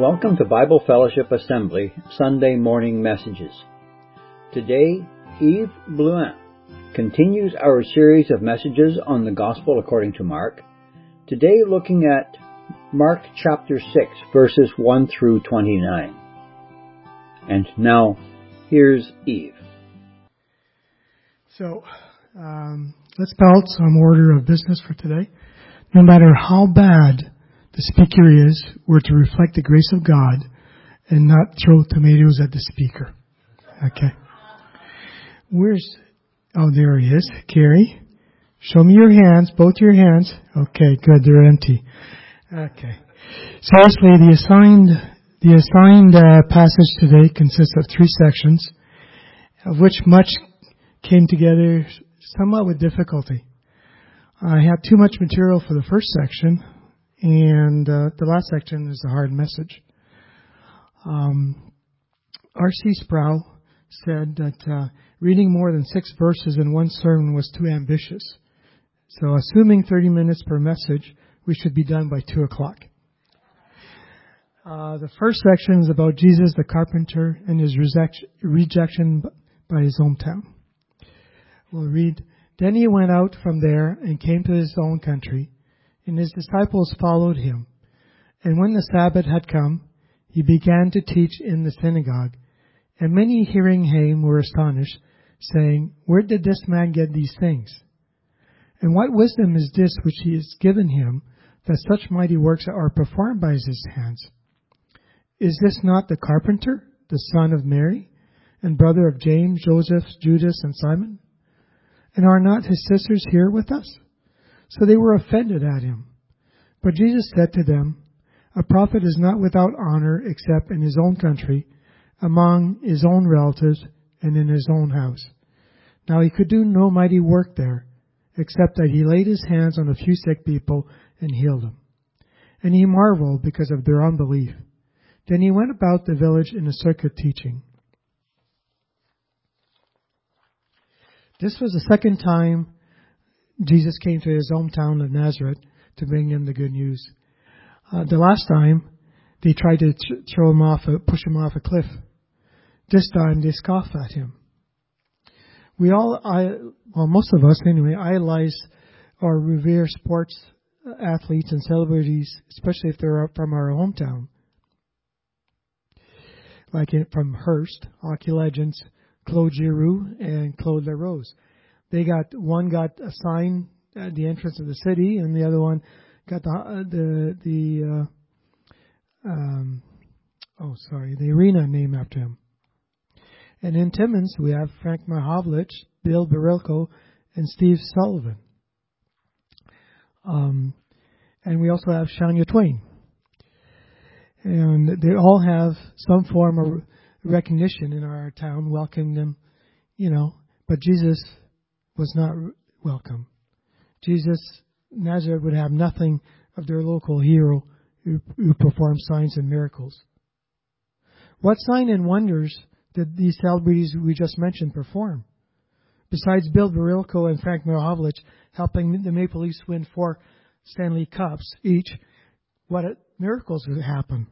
Welcome to Bible Fellowship Assembly Sunday Morning Messages. Today, Yves Blouin continues our series of messages on the Gospel according to Mark, today looking at Mark chapter 6, verses 1 through 29. And now, here's Yves. So, let's spell out some order of business for today. No matter how bad the speaker is, we're to reflect the grace of God and not throw tomatoes at the speaker. Okay. There he is. Carrie, show me your hands, both your hands. Okay, good, they're empty. Okay. Seriously, the assigned passage today consists of 3 sections, of which much came together somewhat with difficulty. I had too much material for the first section, and the last section is a hard message. R.C. Sproul said that reading more than 6 verses in one sermon was too ambitious. So assuming 30 minutes per message, we should be done by 2 o'clock. The first section is about Jesus the carpenter and his rejection by his hometown. We'll read, "Then he went out from there and came to his own country, and his disciples followed him. And when the Sabbath had come, he began to teach in the synagogue. And many hearing him were astonished, saying, 'Where did this man get these things? And what wisdom is this which he has given him, that such mighty works are performed by his hands? Is this not the carpenter, the son of Mary, and brother of James, Joseph, Judas, and Simon? And are not his sisters here with us?' So they were offended at him. But Jesus said to them, 'A prophet is not without honor except in his own country, among his own relatives, and in his own house.' Now he could do no mighty work there, except that he laid his hands on a few sick people and healed them. And he marveled because of their unbelief. Then he went about the village in a circuit teaching." This was the second time Jesus came to his hometown of Nazareth to bring them the good news. The last time, they tried to push him off a cliff. This time, they scoffed at him. Most of us anyway, idolize or revere sports athletes and celebrities, especially if they're from our hometown. From Hearst, hockey legends Claude Giroux and Claude Larose. One got a sign at the entrance of the city, and the other one got the arena named after him. And in Timmins, we have Frank Mahovlich, Bill Barilko, and Steve Sullivan. And we also have Shania Twain. And they all have some form of recognition in our town, welcoming them, but Jesus was not welcome. Nazareth would have nothing of their local hero who performed signs and miracles. What sign and wonders did these celebrities we just mentioned perform? Besides Bill Barilko and Frank Mahovlich helping the Maple Leafs win 4 Stanley Cups each, what miracles would happen?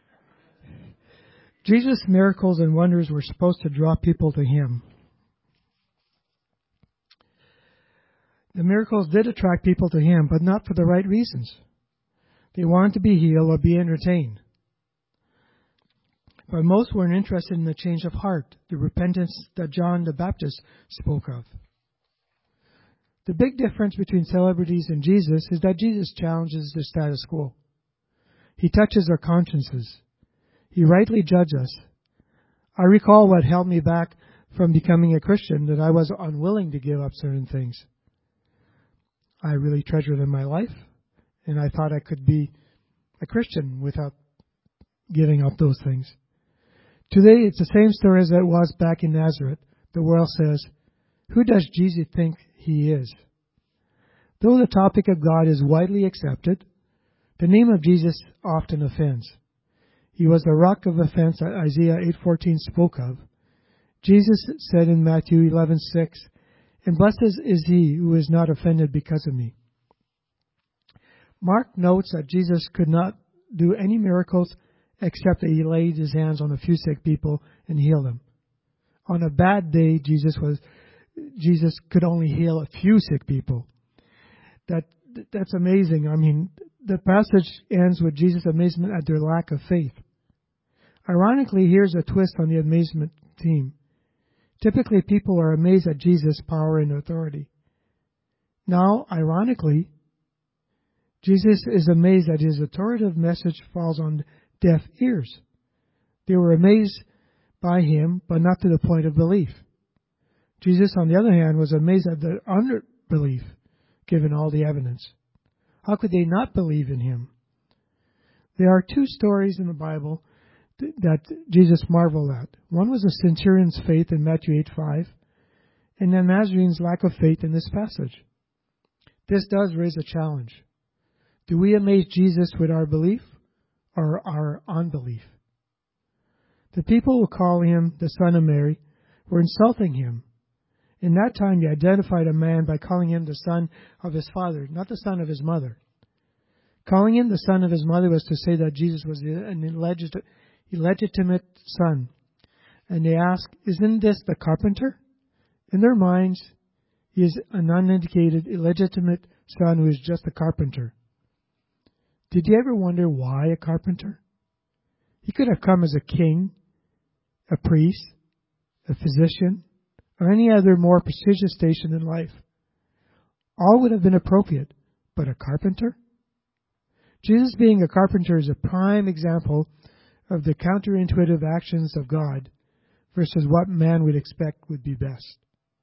Jesus' miracles and wonders were supposed to draw people to him. The miracles did attract people to him, but not for the right reasons. They wanted to be healed or be entertained. But most weren't interested in the change of heart, the repentance that John the Baptist spoke of. The big difference between celebrities and Jesus is that Jesus challenges the status quo. He touches our consciences. He rightly judges us. I recall what held me back from becoming a Christian, that I was unwilling to give up certain things I really treasured in my life, and I thought I could be a Christian without giving up those things. Today, it's the same story as it was back in Nazareth. The world says, "Who does Jesus think he is?" Though the topic of God is widely accepted, the name of Jesus often offends. He was the rock of offense that Isaiah 8:14 spoke of. Jesus said in Matthew 11:6, "And blessed is he who is not offended because of me." Mark notes that Jesus could not do any miracles except that he laid his hands on a few sick people and healed them. On a bad day, Jesus could only heal a few sick people. That's amazing. I mean, the passage ends with Jesus' amazement at their lack of faith. Ironically, here's a twist on the amazement theme. Typically, people are amazed at Jesus' power and authority. Now, ironically, Jesus is amazed that his authoritative message falls on deaf ears. They were amazed by him, but not to the point of belief. Jesus, on the other hand, was amazed at their unbelief, given all the evidence. How could they not believe in him? There are two stories in the Bible that Jesus marveled at. One was the centurion's faith in Matthew 8:5, and the Nazarene's lack of faith in this passage. This does raise a challenge. Do we amaze Jesus with our belief or our unbelief? The people who call him the Son of Mary were insulting him. In that time, they identified a man by calling him the son of his father, not the son of his mother. Calling him the son of his mother was to say that Jesus was an illegitimate son. And they asked, isn't this the carpenter? In their minds, he is an uneducated, illegitimate son who is just a carpenter. Did you ever wonder why a carpenter? He could have come as a king, a priest, a physician, or any other more prestigious station in life. All would have been appropriate, but a carpenter? Jesus being a carpenter is a prime example of the counterintuitive actions of God versus what man would expect would be best.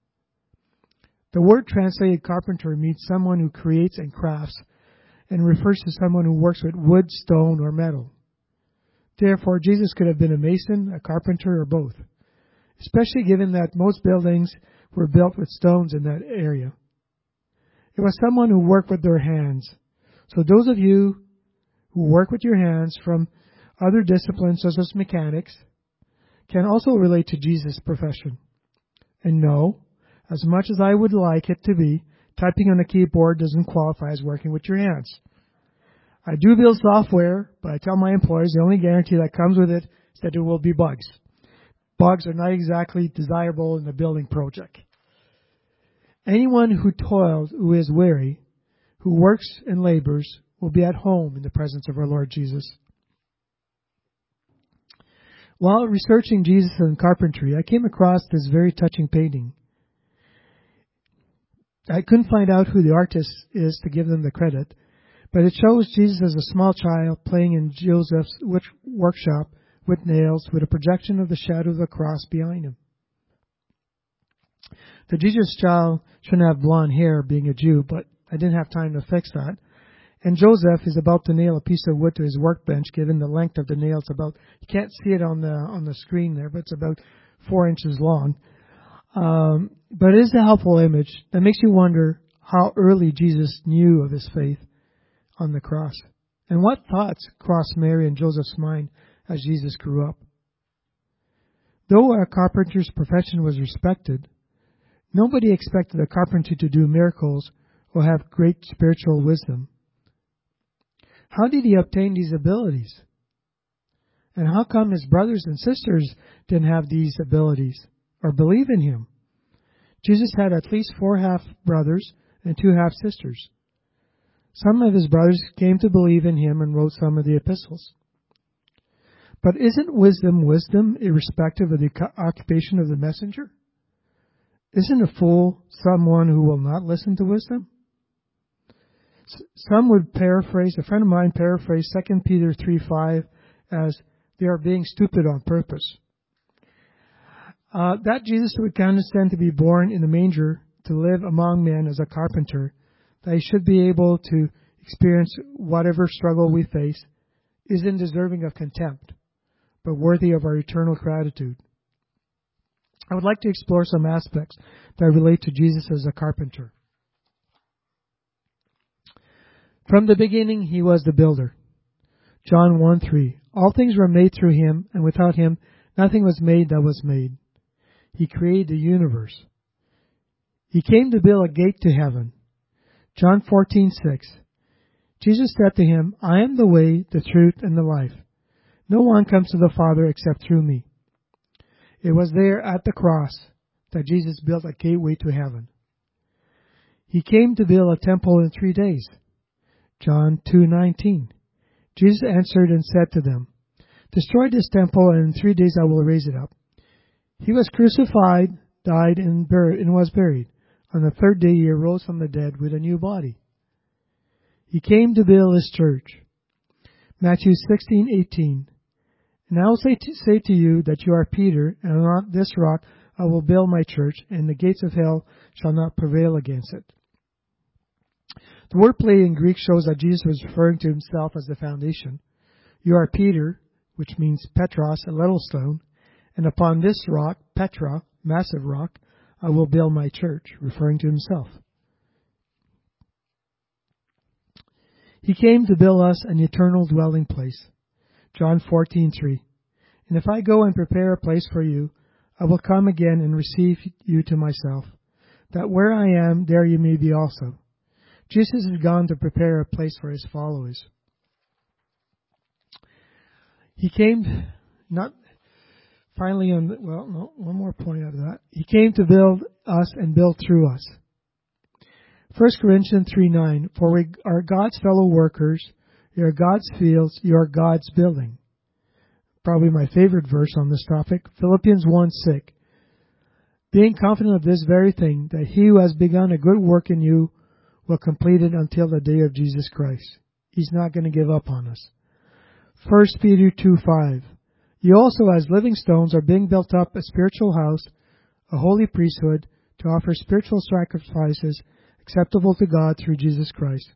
The word translated carpenter means someone who creates and crafts and refers to someone who works with wood, stone, or metal. Therefore, Jesus could have been a mason, a carpenter, or both, especially given that most buildings were built with stones in that area. It was someone who worked with their hands. So those of you who work with your hands from other disciplines such as mechanics can also relate to Jesus' profession. And no, as much as I would like it to be, typing on a keyboard doesn't qualify as working with your hands. I do build software, but I tell my employees the only guarantee that comes with it is that there will be bugs. Bugs are not exactly desirable in a building project. Anyone who toils, who is weary, who works and labors, will be at home in the presence of our Lord Jesus. While researching Jesus and carpentry, I came across this very touching painting. I couldn't find out who the artist is to give them the credit, but it shows Jesus as a small child playing in Joseph's workshop with nails, with a projection of the shadow of the cross behind him. The Jesus child shouldn't have blonde hair, being a Jew, but I didn't have time to fix that. And Joseph is about to nail a piece of wood to his workbench, given the length of the nail. It's about, you can't see it on the screen there, but it's about 4 inches long. But it is a helpful image that makes you wonder how early Jesus knew of his faith on the cross, and what thoughts crossed Mary and Joseph's mind as Jesus grew up. Though a carpenter's profession was respected, nobody expected a carpenter to do miracles or have great spiritual wisdom. How did he obtain these abilities? And how come his brothers and sisters didn't have these abilities or believe in him? Jesus had at least 4 half-brothers and 2 half-sisters. Some of his brothers came to believe in him and wrote some of the epistles. But isn't wisdom irrespective of the occupation of the messenger? Isn't a fool someone who will not listen to wisdom? Some would paraphrase, a friend of mine paraphrased 2 Peter 3:5 as, they are being stupid on purpose. That Jesus would condescend to be born in a manger, to live among men as a carpenter, that he should be able to experience whatever struggle we face, isn't deserving of contempt, but worthy of our eternal gratitude. I would like to explore some aspects that relate to Jesus as a carpenter. From the beginning, he was the builder. John 1:3. All things were made through him, and without him, nothing was made that was made. He created the universe. He came to build a gate to heaven. John 14:6. Jesus said to him, I am the way, the truth, and the life. No one comes to the Father except through me. It was there at the cross that Jesus built a gateway to heaven. He came to build a temple in 3 days. John 2:19. Jesus answered and said to them, "Destroy this temple, and in 3 days I will raise it up." He was crucified, died, and was buried. On the 3rd day he arose from the dead with a new body. He came to build his church. Matthew 16:18. "And I will say to you that you are Peter, and on this rock I will build my church, and the gates of hell shall not prevail against it." The wordplay in Greek shows that Jesus was referring to himself as the foundation. "You are Peter," which means Petros, a little stone, "and upon this rock, Petra, massive rock, I will build my church," referring to himself. He came to build us an eternal dwelling place. John 14:3. "And if I go and prepare a place for you, I will come again and receive you to myself, that where I am, there you may be also." Jesus has gone to prepare a place for his followers. He came, one more point out of that. He came to build us and build through us. 1 Corinthians 3:9, "For we are God's fellow workers, you are God's fields, you are God's building." Probably my favorite verse on this topic, Philippians 1:6, "Being confident of this very thing, that he who has begun a good work in you will complete it until the day of Jesus Christ." He's not going to give up on us. 1 Peter 2:5, "You also as living stones are being built up a spiritual house, a holy priesthood, to offer spiritual sacrifices acceptable to God through Jesus Christ."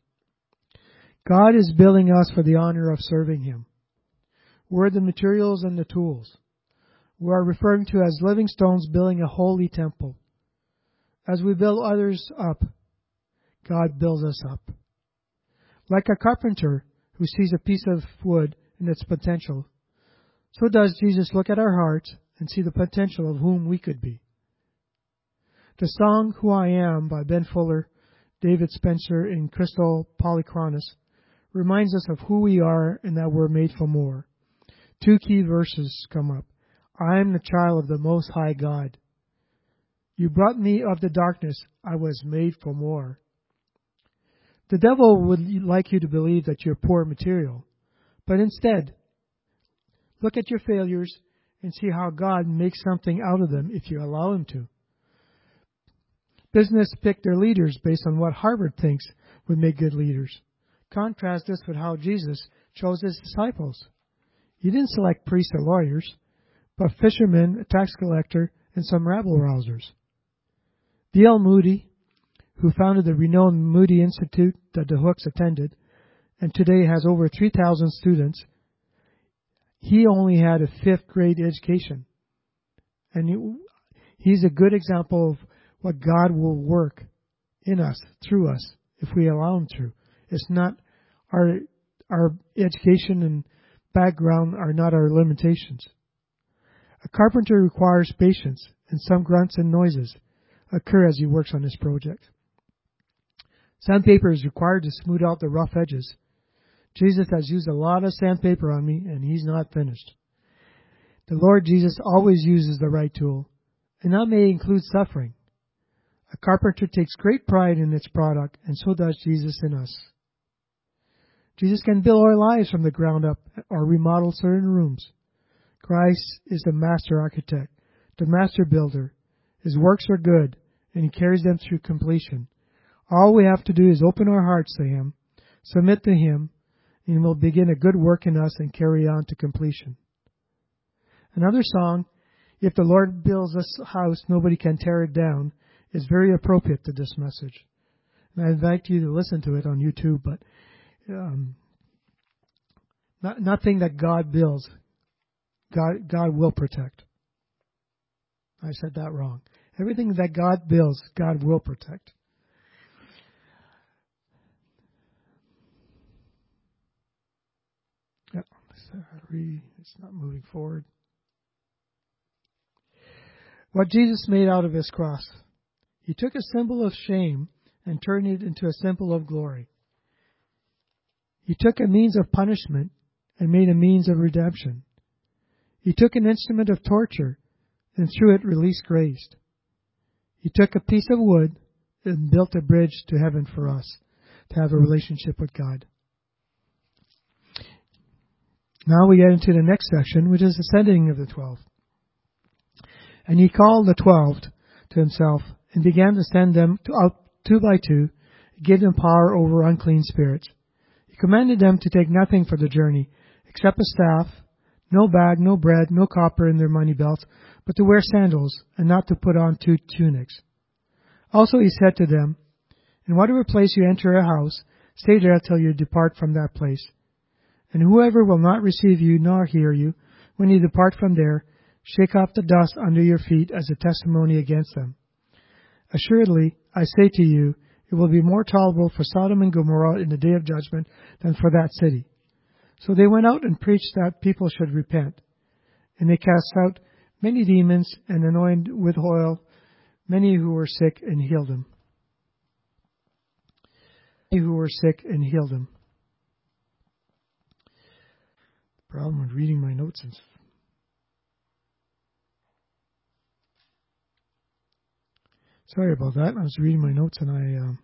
God is building us for the honor of serving him. We're the materials and the tools. We are referring to as living stones building a holy temple. As we build others up, God builds us up. Like a carpenter who sees a piece of wood and its potential, so does Jesus look at our hearts and see the potential of whom we could be. The song "Who I Am" by Ben Fuller, David Spencer, and Crystal Polychronis reminds us of who we are and that we're made for more. 2 key verses come up. "I am the child of the Most High God. You brought me of the darkness. I was made for more." The devil would like you to believe that you're poor material, but instead, look at your failures and see how God makes something out of them if you allow him to. Business pick their leaders based on what Harvard thinks would make good leaders. Contrast this with how Jesus chose his disciples. He didn't select priests or lawyers, but fishermen, a tax collector, and some rabble-rousers. D.L. Moody, who founded the renowned Moody Institute that the Hooks attended, and today has over 3,000 students, he only had a 5th grade education. And he's a good example of what God will work in us, through us, if we allow him to. It's not our education and background are not our limitations. A carpenter requires patience, and some grunts and noises occur as he works on his project. Sandpaper is required to smooth out the rough edges. Jesus has used a lot of sandpaper on me, and he's not finished. The Lord Jesus always uses the right tool, and that may include suffering. A carpenter takes great pride in its product, and so does Jesus in us. Jesus can build our lives from the ground up or remodel certain rooms. Christ is the master architect, the master builder. His works are good, and he carries them through completion. All we have to do is open our hearts to him, submit to him, and he will begin a good work in us and carry on to completion. Another song, "If the Lord builds us a house, nobody can tear it down," is very appropriate to this message. And I invite you to listen to it on YouTube, but nothing that God builds, God will protect. I said that wrong. Everything that God builds, God will protect. Yeah, it's not moving forward. What Jesus made out of his cross. He took a symbol of shame and turned it into a symbol of glory. He took a means of punishment and made a means of redemption. He took an instrument of torture, and through it released grace. He took a piece of wood and built a bridge to heaven for us to have a relationship with God. Now we get into the next section, which is the sending of the 12. And he called the 12 to himself and began to send them out 2 by 2, give them power over unclean spirits. He commanded them to take nothing for the journey, except a staff, no bag, no bread, no copper in their money belts, but to wear sandals, and not to put on 2 tunics. Also he said to them, in whatever place you enter a house, stay there till you depart from that place. And whoever will not receive you nor hear you, when you depart from there, shake off the dust under your feet as a testimony against them. Assuredly, I say to you, it will be more tolerable for Sodom and Gomorrah in the day of judgment than for that city. So they went out and preached that people should repent. And they cast out many demons and anointed with oil many who were sick and healed them. Problem with reading my notes. Sorry about that. I was reading my notes and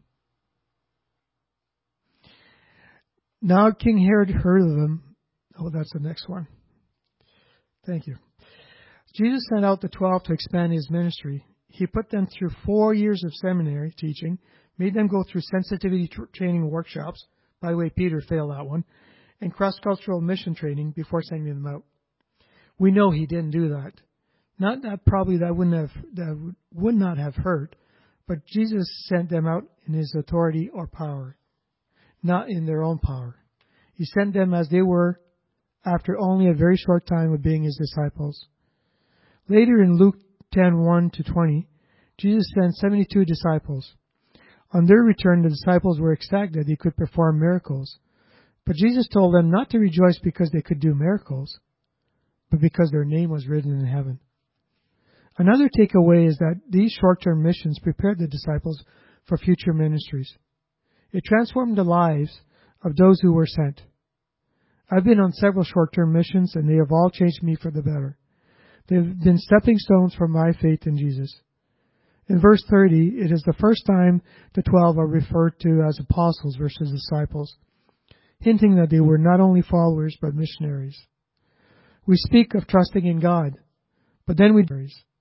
Now King Herod heard of them. Oh, that's the next one. Thank you. Jesus sent out the 12 to expand his ministry. He put them through 4 years of seminary teaching, made them go through sensitivity training workshops. By the way, Peter failed that one. And cross-cultural mission training before sending them out. We know he didn't do that. Not that probably that would not have hurt, but Jesus sent them out in his authority or power, not in their own power. He sent them as they were after only a very short time of being his disciples. Later in Luke 10:1-20, Jesus sent 72 disciples. On their return, the disciples were ecstatic that they could perform miracles. But Jesus told them not to rejoice because they could do miracles, but because their name was written in heaven. Another takeaway is that these short-term missions prepared the disciples for future ministries. It transformed the lives of those who were sent. I've been on several short-term missions, and they have all changed me for the better. They've been stepping stones for my faith in Jesus. In verse 30, it is the first time the 12 are referred to as apostles versus disciples, hinting that they were not only followers but missionaries. We speak of trusting in God, but then when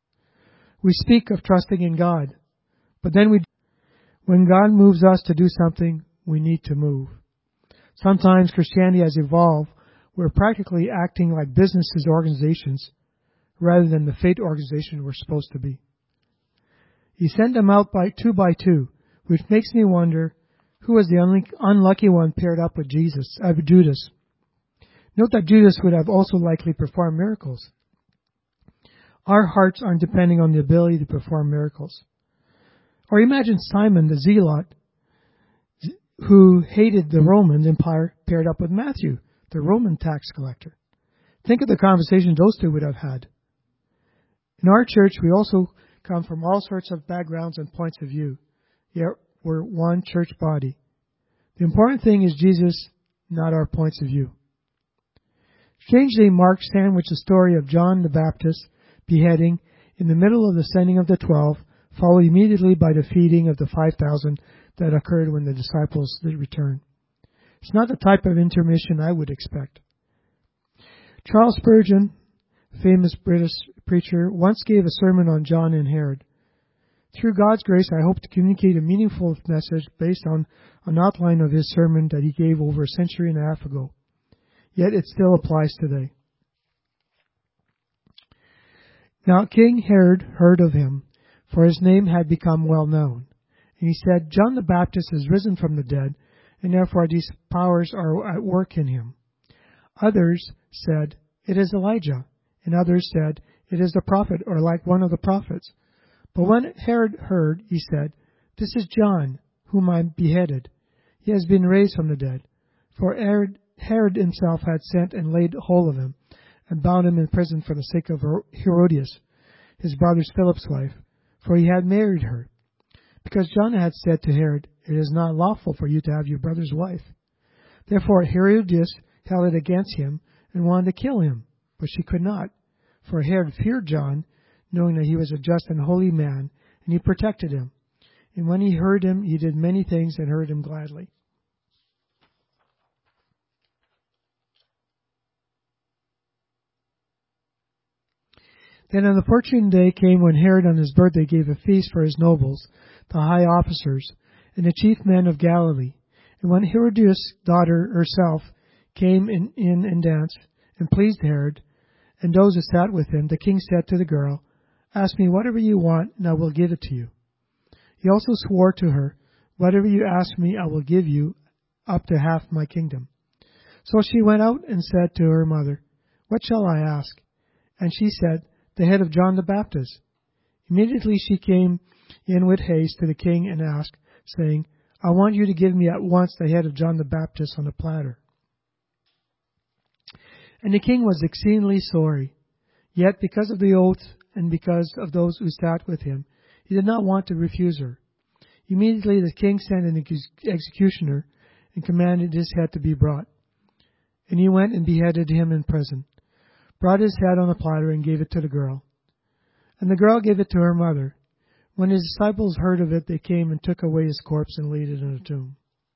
God moves us to do something, we need to move. Sometimes Christianity has evolved. We're practically acting like businesses, organizations, rather than the faith organization we're supposed to be. He sent them out by 2 by 2, which makes me wonder who was the unlucky one paired up with Judas. Note that Judas would have also likely performed miracles. Our hearts aren't depending on the ability to perform miracles. Or imagine Simon the Zealot, who hated the Roman Empire, paired up with Matthew, the Roman tax collector. Think of the conversation those two would have had. In our church, we also come from all sorts of backgrounds and points of view. Yet we're one church body. The important thing is Jesus, not our points of view. Strangely, Mark sandwiched the story of John the Baptist beheading in the middle of the sending of the 12, followed immediately by the feeding of the 5,000 that occurred when the disciples did return. It's not the type of intermission I would expect. Charles Spurgeon, famous British preacher, once gave a sermon on John and Herod. Through God's grace, I hope to communicate a meaningful message based on an outline of his sermon that he gave over a century and a half ago. Yet it still applies today. Now King Herod heard of him, for his name had become well known. And he said, John the Baptist is risen from the dead, and therefore these powers are at work in him. Others said, it is Elijah. And others said, it is the prophet, or like one of the prophets. But when Herod heard, he said, this is John, whom I beheaded. He has been raised from the dead. For Herod himself had sent and laid hold of him, and bound him in prison for the sake of Herodias, his brother Philip's wife, for he had married her. Because John had said to Herod, it is not lawful for you to have your brother's wife. Therefore Herodias, held it against him and wanted to kill him, but she could not, for Herod feared John, knowing that he was a just and holy man, and he protected him. And when he heard him, he did many things and heard him gladly. Then an opportune day came when Herod on his birthday gave a feast for his nobles, the high officers, and the chief men of Galilee. And when Herodias' daughter herself came in and danced, and pleased Herod, and those who sat with him, the king said to the girl, "Ask me whatever you want, and I will give it to you." He also swore to her, "Whatever you ask me, I will give you, up to half my kingdom." So she went out and said to her mother, "What shall I ask?" And she said, "The head of John the Baptist." Immediately she came in with haste to the king and asked, saying, "I want you to give me at once the head of John the Baptist on a platter." And the king was exceedingly sorry. Yet because of the oath and because of those who sat with him, he did not want to refuse her. Immediately the king sent an executioner and commanded his head to be brought. And he went and beheaded him in prison, brought his head on a platter, and gave it to the girl. And the girl gave it to her mother. When his disciples heard of it, they came and took away his corpse and laid it in a tomb.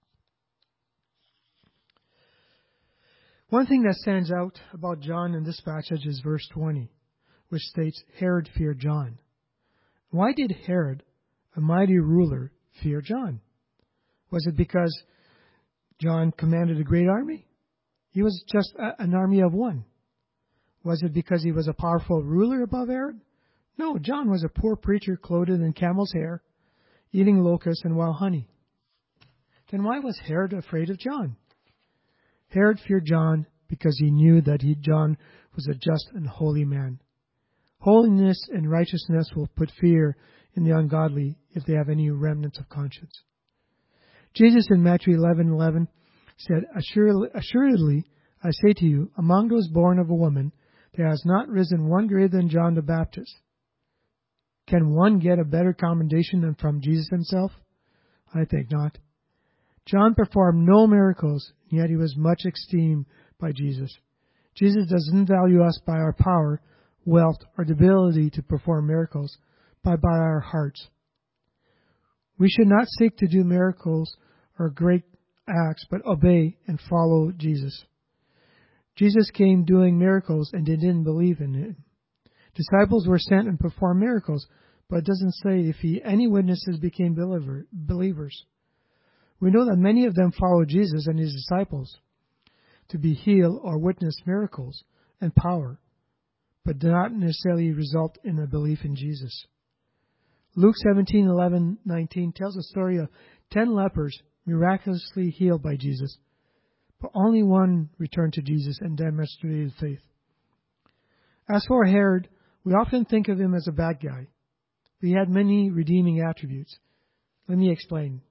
One thing that stands out about John in this passage is verse 20, which states, Herod feared John. Why did Herod, a mighty ruler, fear John? Was it because John commanded a great army? He was just an army of one. Was it because he was a powerful ruler above Herod? No, John was a poor preacher clothed in camel's hair, eating locusts and wild honey. Then why was Herod afraid of John? Herod feared John because he knew that John was a just and holy man. Holiness and righteousness will put fear in the ungodly if they have any remnants of conscience. Jesus in Matthew 11:11 said, Assuredly, I say to you, among those born of a woman, there has not risen one greater than John the Baptist. Can one get a better commendation than from Jesus himself? I think not. John performed no miracles, yet he was much esteemed by Jesus. Jesus doesn't value us by our power, wealth, or the ability to perform miracles, but by our hearts. We should not seek to do miracles or great acts, but obey and follow Jesus. Jesus came doing miracles and they didn't believe in him. Disciples were sent and performed miracles, but it doesn't say if any witnesses became believers. We know that many of them followed Jesus and his disciples to be healed or witness miracles and power, but did not necessarily result in a belief in Jesus. Luke 17:11-19 tells the story of 10 lepers miraculously healed by Jesus, but only one returned to Jesus and demonstrated faith. As for Herod, we often think of him as a bad guy. But he had many redeeming attributes. Let me explain.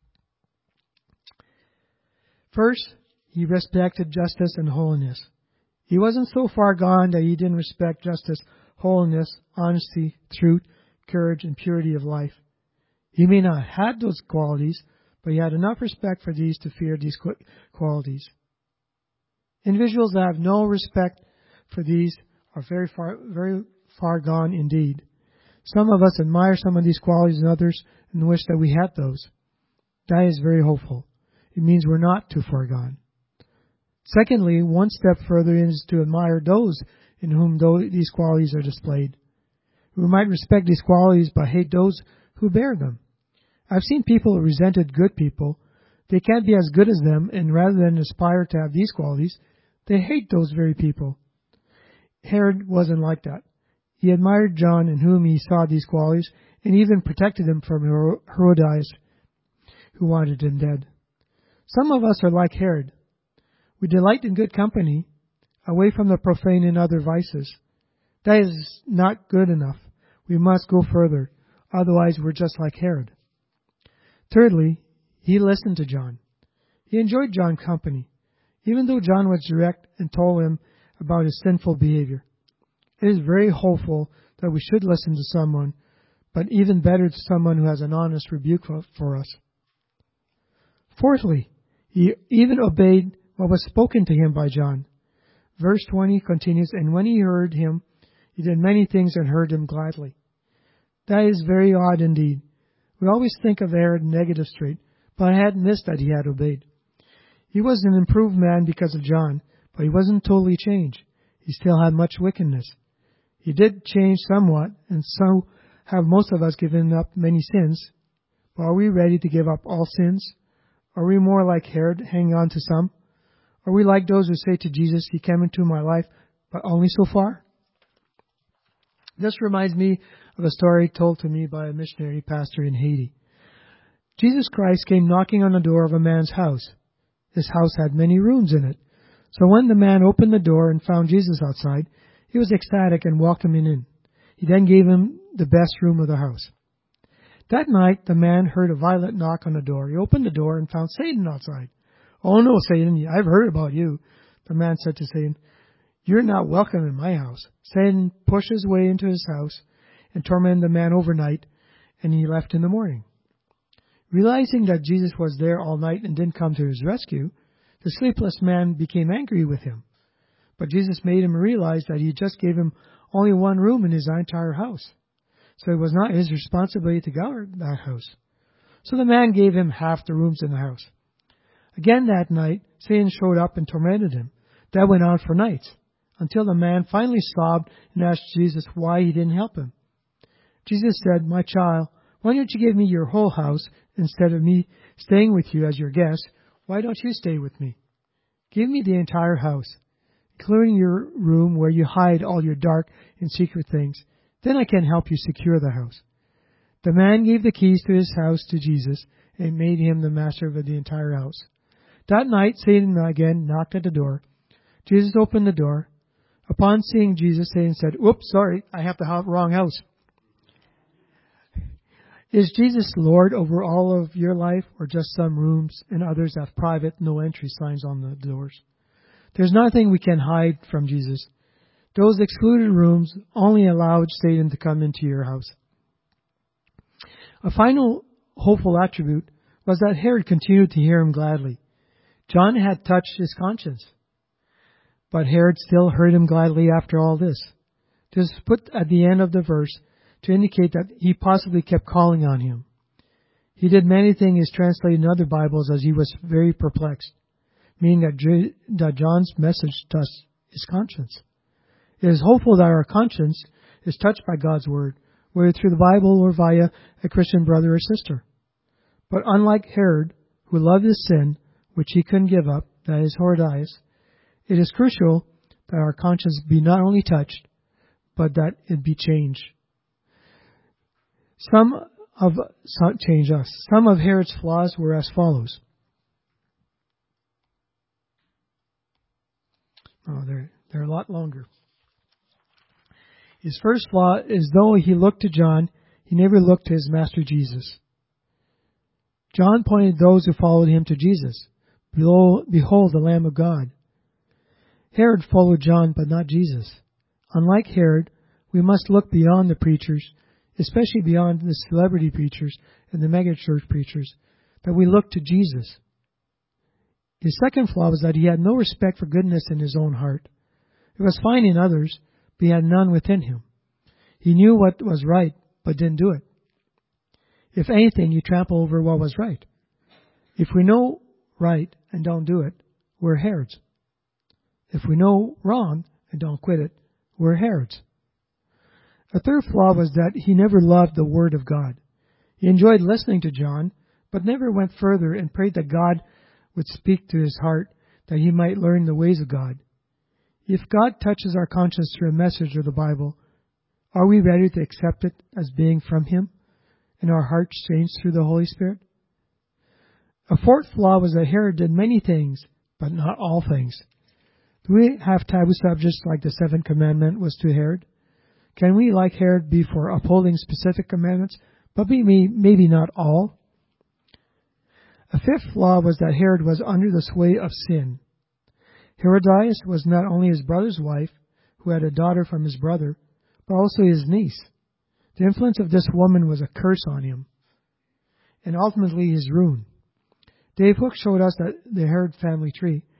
First, he respected justice and holiness. He wasn't so far gone that he didn't respect justice, holiness, honesty, truth, courage, and purity of life. He may not have had those qualities, but he had enough respect for these to fear these qualities. Individuals that have no respect for these are very far gone indeed. Some of us admire some of these qualities in others and wish that we had those. That is very hopeful. It means we're not too far gone. Secondly, one step further is to admire those in whom these qualities are displayed. We might respect these qualities but hate those who bear them. I've seen people who resented good people. They can't be as good as them, and rather than aspire to have these qualities, they hate those very people. Herod wasn't like that. He admired John in whom he saw these qualities and even protected him from Herodias, who wanted him dead. Some of us are like Herod. We delight in good company, away from the profane and other vices. That is not good enough. We must go further. Otherwise, we're just like Herod. Thirdly, he listened to John. He enjoyed John's company, even though John was direct and told him about his sinful behavior. It is very hopeful that we should listen to someone, but even better to someone who has an honest rebuke for us. Fourthly, he even obeyed what was spoken to him by John. Verse 20 continues, and when he heard him, he did many things and heard him gladly. That is very odd indeed. We always think of Herod negative straight, but I had missed that he had obeyed. He was an improved man because of John, but he wasn't totally changed. He still had much wickedness. He did change somewhat, and so have most of us given up many sins. But are we ready to give up all sins? Are we more like Herod, hanging on to some? Are we like those who say to Jesus, he came into my life, but only so far? This reminds me of a story told to me by a missionary pastor in Haiti. Jesus Christ came knocking on the door of a man's house. His house had many rooms in it. So when the man opened the door and found Jesus outside, he was ecstatic and welcomed him in. He then gave him the best room of the house. That night, the man heard a violent knock on the door. He opened the door and found Satan outside. Oh no, Satan, I've heard about you, the man said to Satan. You're not welcome in my house. Satan pushed his way into his house and tormented the man overnight, and he left in the morning. Realizing that Jesus was there all night and didn't come to his rescue, the sleepless man became angry with him. But Jesus made him realize that he just gave him only one room in his entire house. So it was not his responsibility to guard that house. So the man gave him half the rooms in the house. Again that night, Satan showed up and tormented him. That went on for nights, until the man finally sobbed and asked Jesus why he didn't help him. Jesus said, my child, why don't you give me your whole house instead of me staying with you as your guest? Why don't you stay with me? Give me the entire house, including your room where you hide all your dark and secret things. Then I can help you secure the house. The man gave the keys to his house to Jesus and made him the master of the entire house. That night, Satan again knocked at the door. Jesus opened the door. Upon seeing Jesus, Satan said, oops, sorry, I have the wrong house. Is Jesus Lord over all of your life, or just some rooms and others have private no entry signs on the doors? There's nothing we can hide from Jesus. Those excluded rooms only allowed Satan to come into your house. A final hopeful attribute was that Herod continued to hear him gladly. John had touched his conscience, but Herod still heard him gladly after all this. This is put at the end of the verse to indicate that he possibly kept calling on him. He did many things translated in other Bibles as he was very perplexed, meaning that John's message touched his conscience. It is hopeful that our conscience is touched by God's Word, whether through the Bible or via a Christian brother or sister. But unlike Herod, who loved his sin, which he couldn't give up, that is Herodias, it is crucial that our conscience be not only touched, but that it be changed. Some of Herod's flaws were as follows. Oh, they're a lot longer. His first flaw is though he looked to John, he never looked to his master Jesus. John pointed those who followed him to Jesus. Behold the Lamb of God. Herod followed John, but not Jesus. Unlike Herod, we must look beyond the preachers, especially beyond the celebrity preachers and the megachurch preachers, that we look to Jesus. His second flaw was that he had no respect for goodness in his own heart. It was fine in others, but he had none within him. He knew what was right, but didn't do it. If anything, you trample over what was right. If we know right and don't do it, we're Herods. If we know wrong and don't quit it, we're Herods. A third flaw was that he never loved the Word of God. He enjoyed listening to John, but never went further and prayed that God would speak to his heart, that he might learn the ways of God. If God touches our conscience through a message of the Bible, are we ready to accept it as being from Him and our hearts changed through the Holy Spirit? A fourth flaw was that Herod did many things, but not all things. Do we have taboo subjects like the seventh commandment was to Herod? Can we, like Herod, be for upholding specific commandments, but maybe not all? A fifth flaw was that Herod was under the sway of sin. Herodias was not only his brother's wife, who had a daughter from his brother, but also his niece. The influence of this woman was a curse on him, and ultimately his ruin. Dave Hook showed us that the Herod family tree,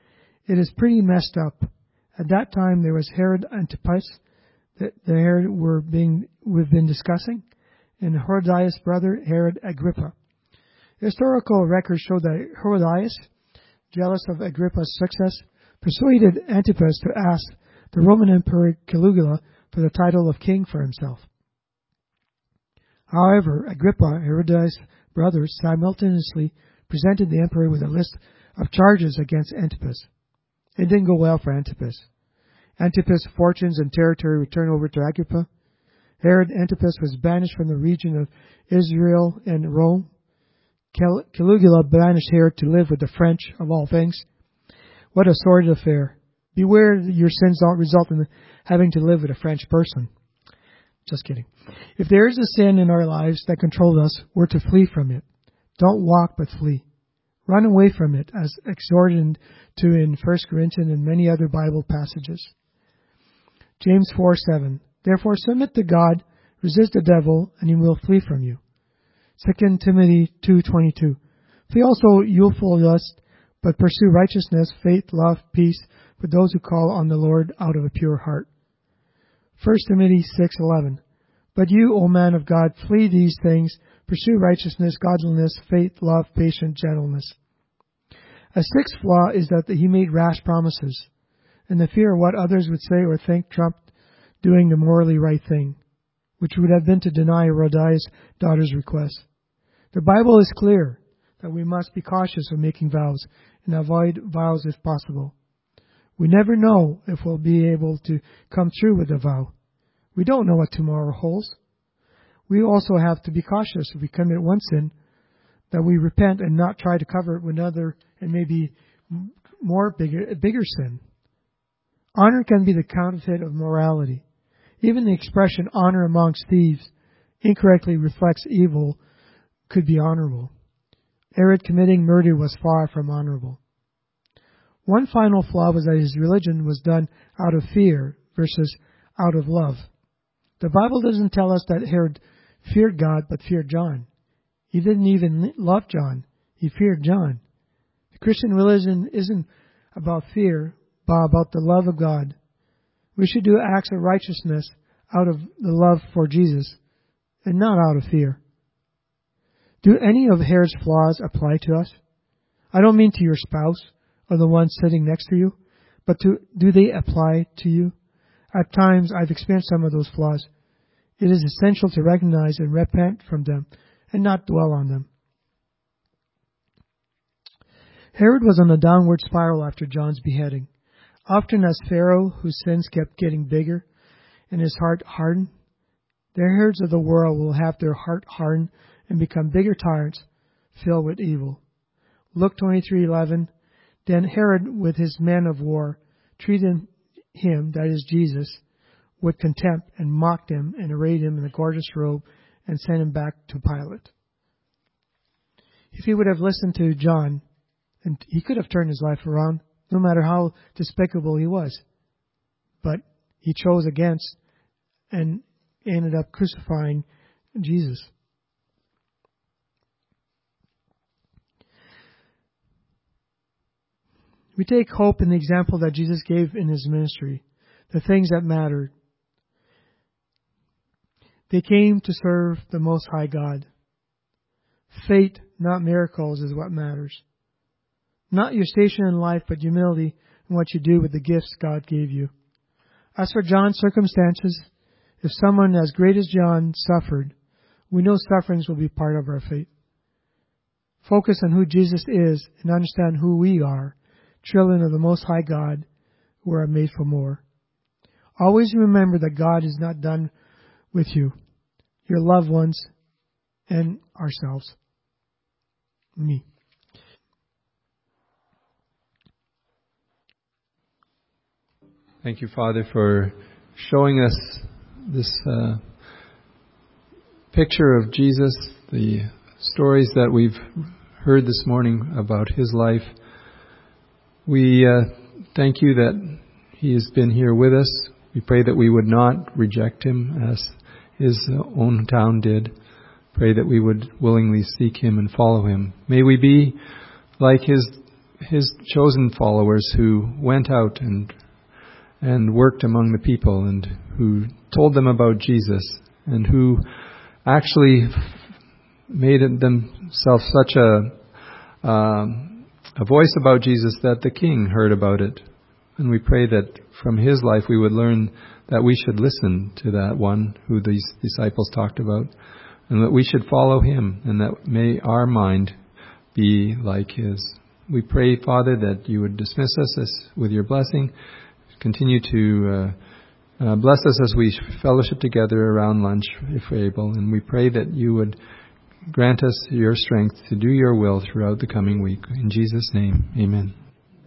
It is pretty messed up. At that time, there was Herod Antipas, the Herod we've been discussing, and Herodias' brother, Herod Agrippa. Historical records show that Herodias, jealous of Agrippa's success, persuaded Antipas to ask the Roman Emperor Caligula for the title of king for himself. However, Agrippa, Herodias' brother, simultaneously presented the emperor with a list of charges against Antipas. It didn't go well for Antipas. Antipas' fortunes and territory were turned over to Agrippa. Herod Antipas was banished from the region of Israel and Rome. Caligula banished Herod to live with the French, of all things. What a sordid affair. Beware that your sins don't result in having to live with a French person. Just kidding. If there is a sin in our lives that controls us, we're to flee from it. Don't walk, but flee. Run away from it, as exhorted to in 1 Corinthians and many other Bible passages. James 4:7. Therefore submit to God, resist the devil, and he will flee from you. 2 Timothy 2:22. Flee also youthful lust, but pursue righteousness, faith, love, peace with those who call on the Lord out of a pure heart. 1 Timothy 6:11. But you, O man of God, flee these things, pursue righteousness, godliness, faith, love, patience, gentleness. A sixth flaw is that he made rash promises, and the fear of what others would say or think trumped doing the morally right thing, which would have been to deny Herodias' daughter's request. The Bible is clear that we must be cautious of making vows and avoid vows if possible. We never know if we'll be able to come through with a vow. We don't know what tomorrow holds. We also have to be cautious if we commit one sin, that we repent and not try to cover it with another and maybe a bigger sin. Honor can be the counterfeit of morality. Even the expression honor amongst thieves incorrectly reflects evil could be honorable. Herod committing murder was far from honorable. One final flaw was that his religion was done out of fear versus out of love. The Bible doesn't tell us that Herod feared God but feared John. He didn't even love John. He feared John. The Christian religion isn't about fear, but about the love of God. We should do acts of righteousness out of the love for Jesus and not out of fear. Do any of Herod's flaws apply to us? I don't mean to your spouse or the one sitting next to you, but do they apply to you? At times, I've experienced some of those flaws. It is essential to recognize and repent from them and not dwell on them. Herod was on a downward spiral after John's beheading. Often as Pharaoh, whose sins kept getting bigger and his heart hardened, the Herods of the world will have their heart hardened and become bigger tyrants filled with evil. Luke 23:11. Then Herod, with his men of war, treated him, that is Jesus, with contempt and mocked him and arrayed him in a gorgeous robe and sent him back to Pilate. If he would have listened to John, and he could have turned his life around, no matter how despicable he was. But he chose against and ended up crucifying Jesus. We take hope in the example that Jesus gave in his ministry, the things that mattered. They came to serve the Most High God. Faith, not miracles, is what matters. Not your station in life, but humility in what you do with the gifts God gave you. As for John's circumstances, if someone as great as John suffered, we know sufferings will be part of our faith. Focus on who Jesus is and understand who we are, children of the Most High God, who are made for more. Always remember that God is not done with you, your loved ones, and ourselves. Me. Thank you, Father, for showing us this picture of Jesus, the stories that we've heard this morning about his life. We thank you that he has been here with us. We pray that we would not reject him as his own town did. Pray that we would willingly seek him and follow him. May we be like his his chosen followers who went out and worked among the people and who told them about Jesus and who actually made themselves such a voice about Jesus that the king heard about it. And we pray that from his life we would learn that we should listen to that one who these disciples talked about, and that we should follow him, and that may our mind be like his. We pray, Father, that you would dismiss us with your blessing. Continue to bless us as we fellowship together around lunch, if we're able. And we pray that you would grant us your strength to do your will throughout the coming week. In Jesus' name, amen.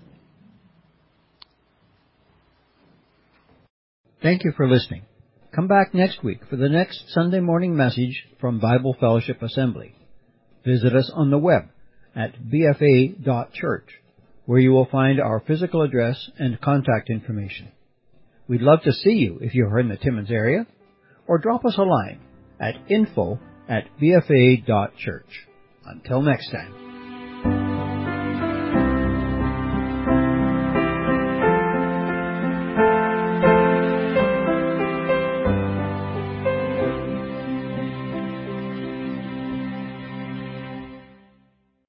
Thank you for listening. Come back next week for the next Sunday morning message from Bible Fellowship Assembly. Visit us on the web at bfa.church, where you will find our physical address and contact information. We'd love to see you if you're in the Timmins area, or drop us a line at info@bfa.church. Until next time.